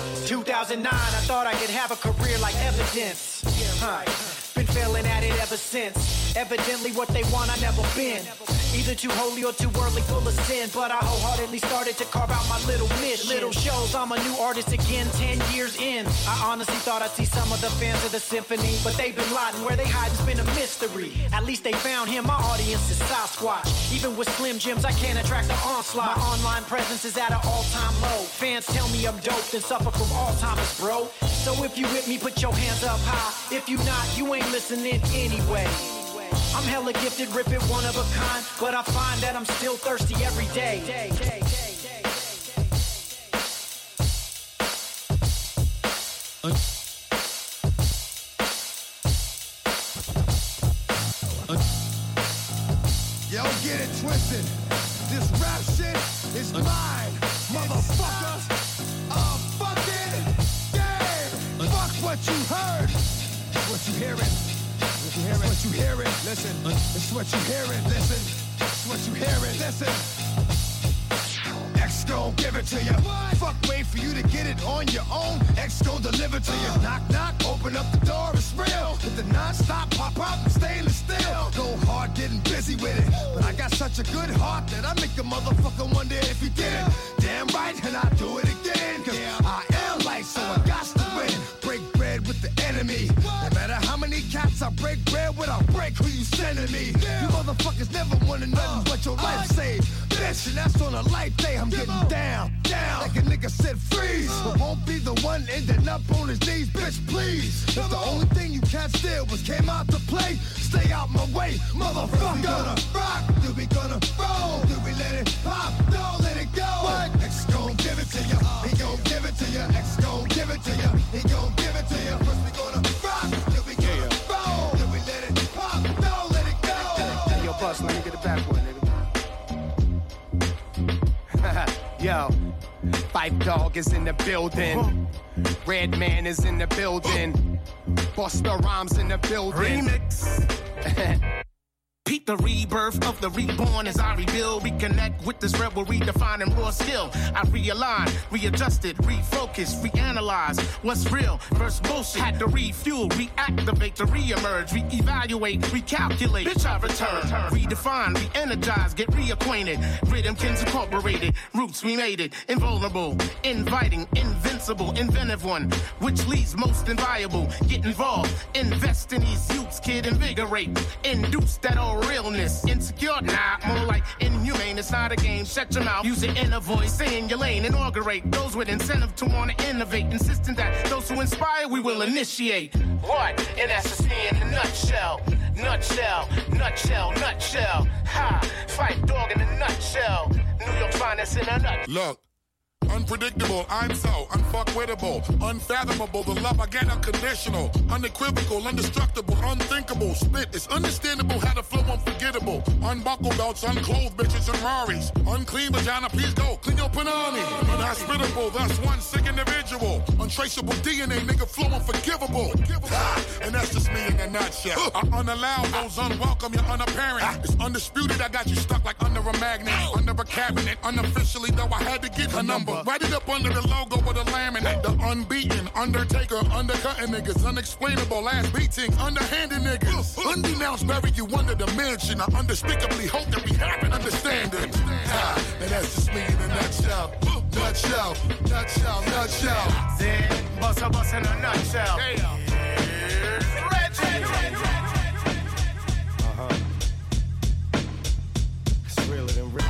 2009, I thought I could have a career like Evidence. Been failing at it ever since. Evidently what they want, I never been. Either too holy or too worldly, full of sin. But I wholeheartedly started to carve out my little mission. Little shows, I'm a new artist again, 10 years in. I honestly thought I'd see some of the fans of the symphony, but they've been lying. Where they hide has been a mystery. At least they found him, my audience is Sasquatch. Even with Slim Jims, I can't attract the onslaught. My online presence is at an all-time low. Fans tell me I'm dope, then suffer from Alzheimer's, bro. So if you with me, put your hands up high. If you not, you ain't listening anyway. I'm hella gifted, rip it one of a kind, but I find that I'm still thirsty every day. Yo, get it twisted. This rap shit is mine, motherfucker. A fucking game. Fuck what you heard. What you hearing? What you hearing? Listen, it's what you hearing. Listen, it's what you hearing. Listen. X gon' give it to you. Fuck, wait for you to get it on your own. X gon' deliver to you. Knock, knock, open up the door, it's real. With the non-stop pop-up and stainless steel. Go hard getting busy with it. But I got such a good heart that I make a motherfucker wonder if he did it. Damn right, and I do it again. Cause I am like, so I got to win. Break bread with the enemy. No matter how many cats I break bread with, I'll break who you sending me. You motherfuckers never wanna know what your life saved. Bitch, and that's on a light day. I'm getting down, like a nigga said freeze. But won't be the one ending up on his knees, bitch, please. If the only thing you can't steal was came out to play, stay out my way, motherfucker. We gonna rock, then we gonna roll, then we let it pop, don't let it go. What? X gon' give it to you, he gon' give it to you. X gon' give it to you, he gon' give it to you. First we gonna rock, then we gonna roll, then we let it pop, don't let it go. Hey, yo, Bus, let me get the back one, nigga. Yo, Fife Dog is in the building. Red Man is in the building. Busta Rhymes in the building. Remix. Peep the rebirth of the reborn as I rebuild. Reconnect with this rebel, redefining raw skill. I realign, readjusted, refocus, reanalyze what's real versus bullshit. Had to refuel, reactivate to reemerge, reevaluate, recalculate. Bitch, I return, redefine, re-energize, get reacquainted. Rhythmkins incorporated, roots we made it. Invulnerable, inviting, invincible, inventive one, which leads most inviolable. Get involved, invest in these youths, kid, invigorate, induce that old realness. Insecure, nah, more like inhumane. It's not a game. Shut your mouth, use your inner voice, stay in your lane, inaugurate those with incentive to want to innovate, insisting that those who inspire we will initiate. What? And that's me in a nutshell. Nutshell, nutshell, nutshell. Ha! Fight dog in a nutshell. New York's finest in a nutshell. Look. Unpredictable, I'm so unfuckwittable, unfathomable, the love I get unconditional, unequivocal, indestructible, unthinkable, spit, it's understandable how to flow unforgettable, unbuckle belts, unclothed bitches and Raris, unclean vagina, please go, clean your panani, unhospitable, thus one sick individual, untraceable DNA, nigga flow unforgivable, and that's just me in a nutshell, I unallow those unwelcome, you're unapparent, it's undisputed, I got you stuck like under a magnet, under a cabinet, unofficially though I had to get her number. Write it up under the logo with a laminate. The unbeaten, undertaker, undercutting niggas. Unexplainable ass beatings, underhanded niggas. Undenounced, bury you under the mansion. I unspeakably hope that we have an understanding. And that's just me in a nutshell. Nutshell, nutshell, nutshell. Then, bust in a nutshell. It's realer than real.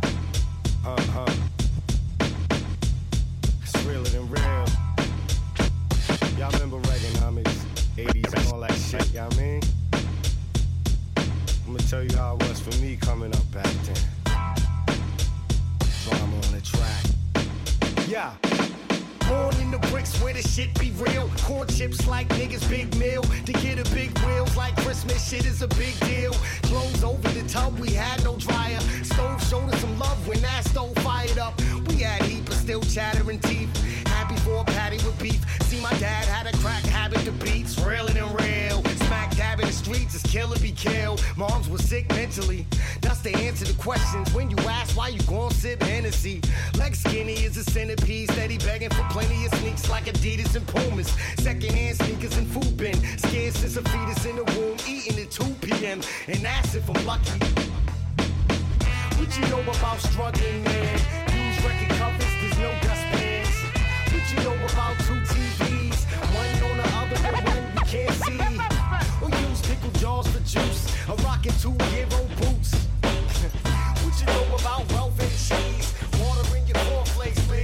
Realer than real. Y'all remember Reaganomics, 80s and all that shit, y'all mean? I'm gonna tell you how it was for me coming up back then. Drama on the track. Yeah. Born in the bricks where the shit be real. Corn chips like niggas big meal. To get a big wheels like Christmas shit is a big deal. Clothes over the tub, we had no dryer. Stove showed us some love when that stove fired up. We had heat but still chattering teeth. Happy for a patty with beef. See my dad had a crack habit to beats. Realer than real. Smack dab in the streets is kill or be killed. Moms was sick mentally. That's the answer to questions when you ask why you gon' sip Hennessy. Leg skinny is a centipede. Steady begging for plenty of sneaks like Adidas and Pumas. Secondhand sneakers and food bin. Scared since a fetus in the womb. Eating at 2 p.m. And that's if I'm lucky. What you know about struggling, man? Use record covers, there's no dustbins. What you know about 2 TVs? One on the other, but one we can't see. Or use pickle jaws for juice. Or rocking 2-year-old boots. What you know about wealth and cheese? Water in your cornflakes, baby.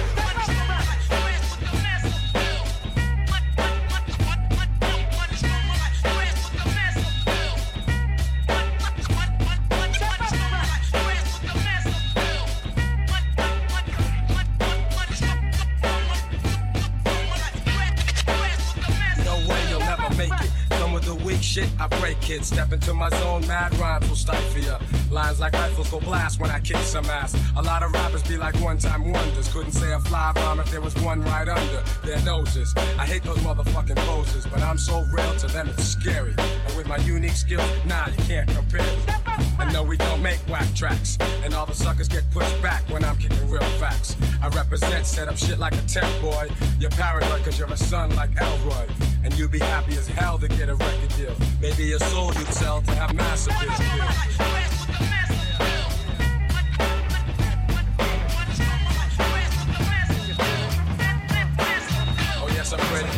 Shit, I break it, step into my zone, mad rhymes will stifle ya. Lines like rifles go blast when I kick some ass. A lot of rappers be like one-time wonders. Couldn't say a fly bomb if there was one right under their noses. I hate those motherfucking poses, but I'm so real to them it's scary. And with my unique skill, nah, you can't compare me. And no, we don't make whack tracks. And all the suckers get pushed back when I'm kicking real facts. I represent, set up shit like a temp boy. You're paranoid cause you're a son like Elroy. And you'd be happy as hell to get a record deal. Maybe your soul you'd sell to have massive appeal. Oh yes, I'm ready.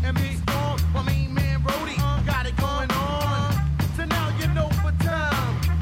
Got it going on. So now you know for time.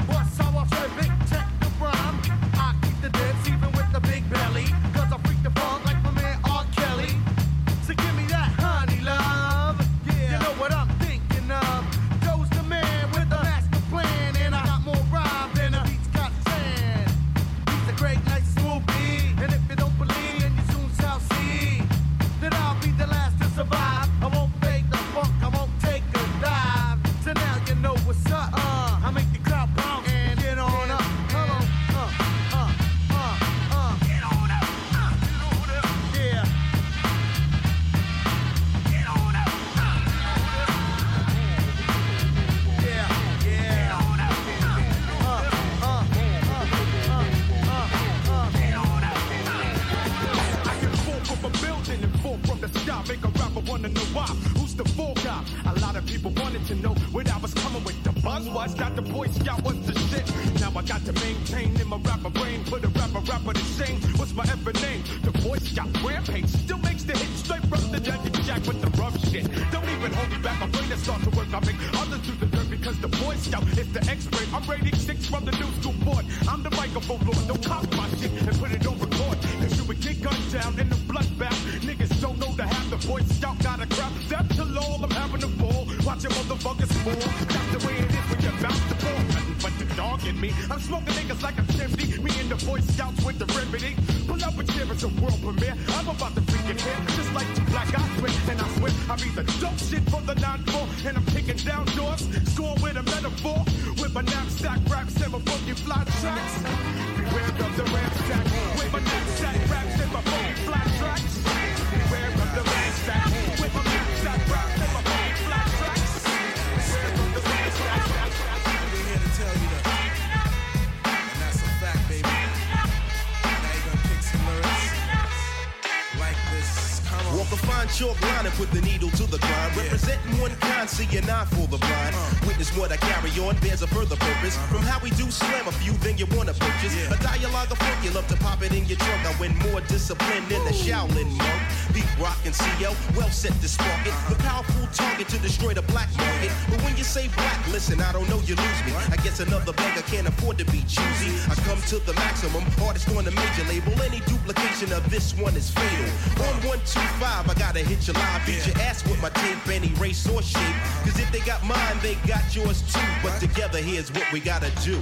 A lot of people wanted to know where I was coming with. The buzz was, got the Boy Scout, what's the shit? Now I got to maintain in my rapper brain. Put a rapper to shame. What's my ever name? The Boy Scout rampage still makes the hit straight from the Jackie Jack with the rough shit. Don't even hold me back, my brain is start to work. I make others do the dirt because the Boy Scout is the expert. I'm rating 6 from the new school board. I'm the microphone lord. Don't copy my shit and put it on record. Cause you would get gunned down in the bloodbath. Niggas don't know to have the Boy Scout got a crap. Death to law, I'm having a ball. Watch your motherfuckers fall. That's the way it is when you're about to fall. Nothing but the dog in me. I'm smoking niggas like a chimney. Me and the Boy Scouts with the remedy. Pull up a chair, it's a world premiere. I'm about to freaking hit. Just like the black I swear. And I swear I be the dope shit for the 9-4. And I'm kicking down doors. Scoring with a metaphor. With my knapsack raps and my funky fly tracks. Beware of the ramsack. With my knapsack raps and my funky fly tracks. Beware of the ramsack. With my knapsack raps and my funky fly tracks. Beware of the ramsack. We're here to tell you that. And that's a fact, baby. Now you're gonna pick some lyrics like this. Come on. Walk a fine chalk line and put the needle to the grind. Yeah. Representing one kind, see an eye for the blind. Witness what I carry on, bears a further purpose. From how we do slam a few, then you wanna purchase. A dialogue of funk, you love to pop it in your trunk. I win more discipline than the Shaolin monk. Beat rock and CL, well set to spark it. The powerful target to destroy the black market. But when you say black, listen, I don't know, you lose me. I guess another beggar can't afford to be choosy. I come to the maximum, artist on the major label. Any duplication of this one is fatal. On 125, I gotta hit your line. Beat your ass with my tape, any race or shape. Cause if they got mine, they got yours too. But together, here's what we gotta do.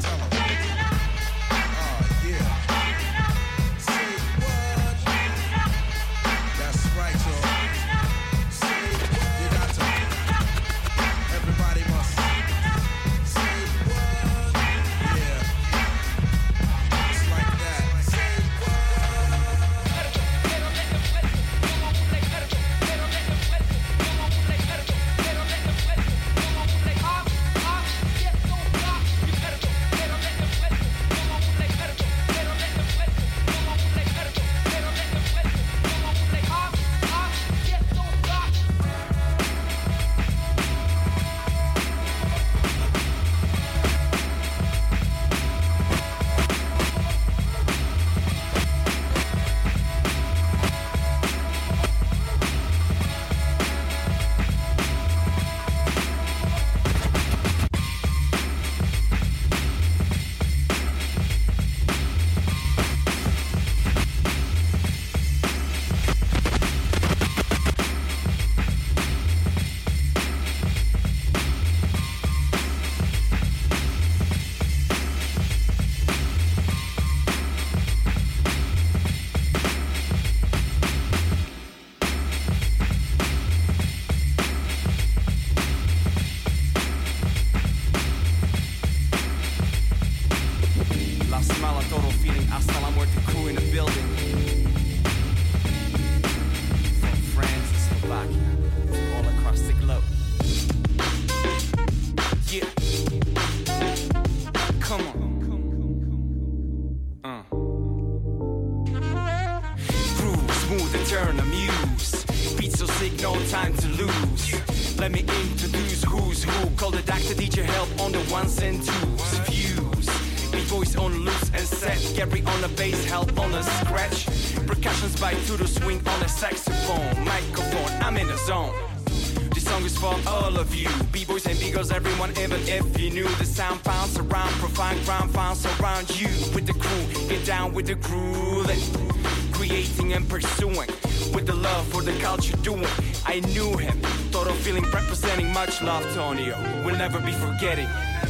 With the groove, creating and pursuing, with the love for the culture doing. I knew him, thought of feeling representing much love, Tonio. We'll never be forgetting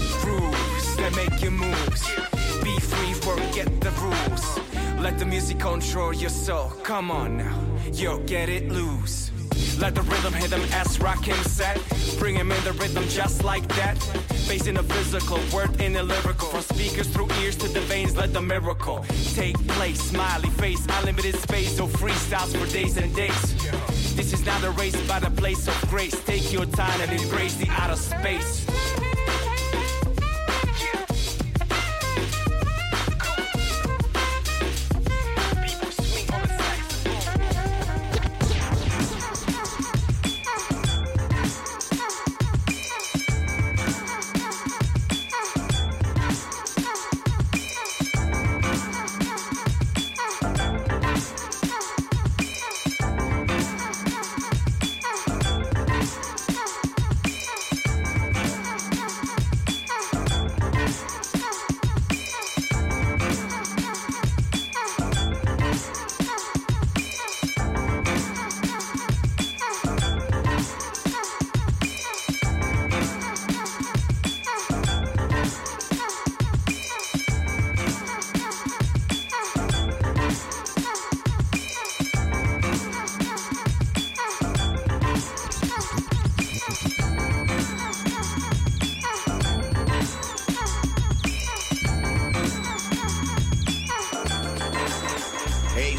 grooves that make you moves. Be free, forget the rules. Let the music control your soul. Come on now, yo, get it loose. Let the rhythm hit him as Rakim said. Bring him in the rhythm just like that. Face in a physical, word in a lyrical. From speakers through ears to the veins, let the miracle take place. Smiley face, unlimited space, so freestyles for days and days. This is not a race, but a place of grace. Take your time and embrace the outer space.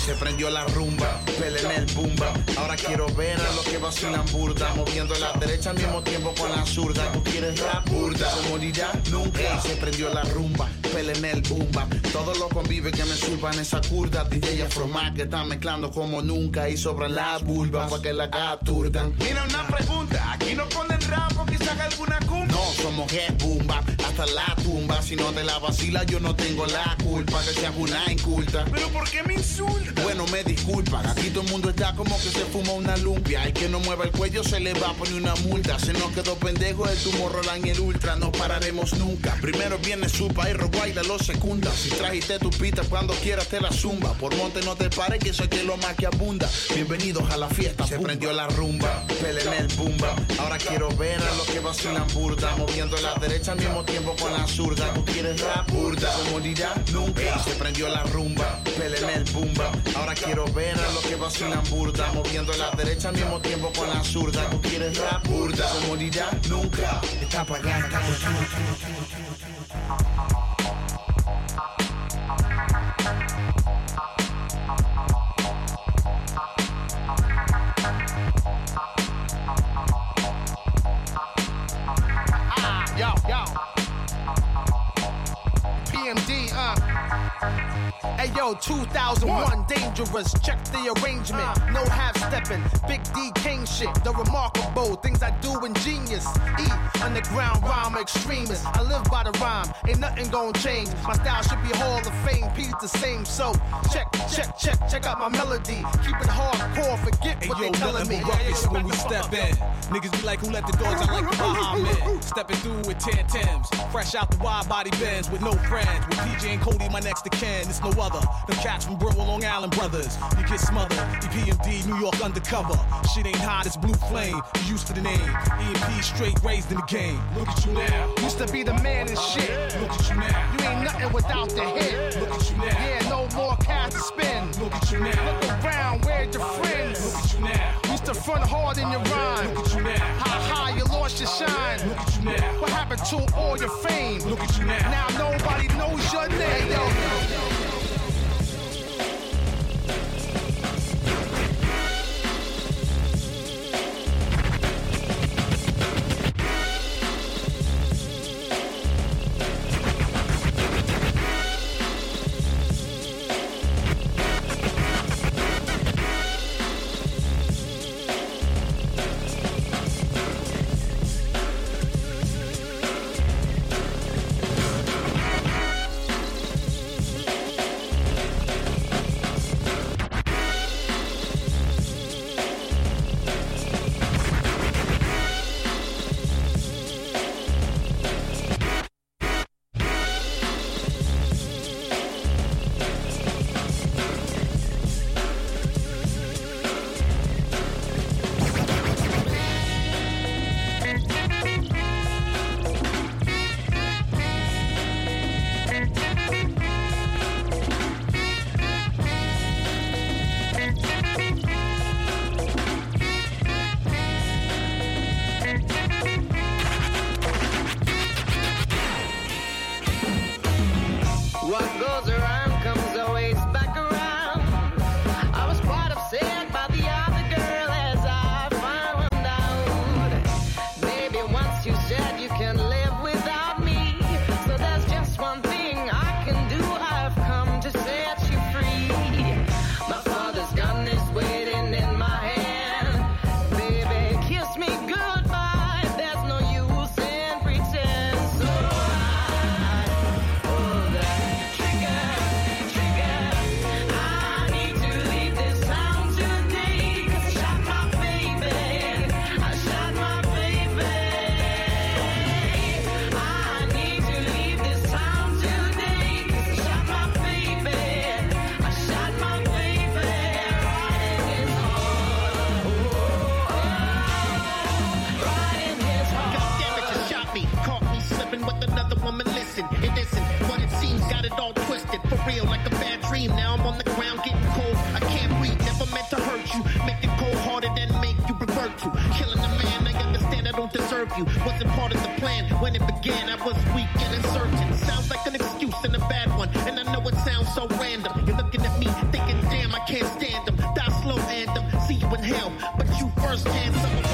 se prendió la rumba, pele en el bumba. Ahora quiero ver a los que vacilan burda, moviendo la derecha al mismo tiempo con la zurda. Tú quieres rap burda, no morirá nunca. Y se prendió la rumba, pele en el bumba. Todos los convives que me surban esa curda. DJ Afromac que están mezclando como nunca. Y sobran las bulbas para que la capturdan. Mira una pregunta, aquí no ponen rap o quizás alguna cumba. No, somos head bumba, hasta la tumba. Si no te la vacila yo no tengo la culpa que seas una inculta. ¿Pero por qué me insultas? Bueno, me disculpan, aquí todo el mundo está como que se fuma una lumpia. El que no mueva el cuello se le va a poner una multa. Se nos quedó pendejo el tumor Roland y el ultra. No pararemos nunca. Primero viene Supa y Roguaida lo secunda. Si trajiste tu pita cuando quieras te la zumba. Por monte no te pares que soy que lo más que abunda. Bienvenidos a la fiesta, se prendió la rumba, pele en el bumba. Ahora quiero ver a los que vacilan burda, moviendo la derecha al mismo tiempo con la zurda. Tú quieres rap burda, no morirá nunca. Y se prendió la rumba, pele en el bumba. Ahora quiero ver a los que vacilan burda, moviendo la derecha al mismo tiempo con la zurda. Tú quieres rap burda, no morirá nunca. Está apagada, está PMD, Hey yo, 2001, dangerous, check the arrangement. No half-stepping, Big D King shit. The remarkable things I do ingenious. E, underground rhyme extremist. I live by the rhyme, ain't nothing gon' change. My style should be Hall of Fame, P's the same. So, check out my melody. Keep it hardcore, forget what they telling me. Ruckus when we step in. Niggas be like, who let the dogs out like the Baha Men? Stepping through with 10 Tims. Fresh out the wide body Benz with no friends. With PJ and Cody, my next to Ken. It's no other. Them cats from Brooklyn, Long Island brothers. You get smothered. EPMD, New York undercover. Shit ain't hot, it's blue flame. You used to the name. EMP straight raised in the game. Look at you now. Used to be the man and shit. Look at you now. You ain't nothing without the hit. Look at you now. Yeah, no more cash to spend. Look at you now. Look around, where's your friends? Look at you now. Used to front hard in your rhyme. Look at you now. Ha, you lost your shine. Look at you now. What happened to all your fame? Look at you now. Now nobody knows your name. Yo. Wasn't part of the plan when it began. I was weak and uncertain. Sounds like an excuse and a bad one, and I know it sounds feels so random. You're looking at me, thinking, damn, I can't stand them. Die slow, and them. See you in hell, but you first hand.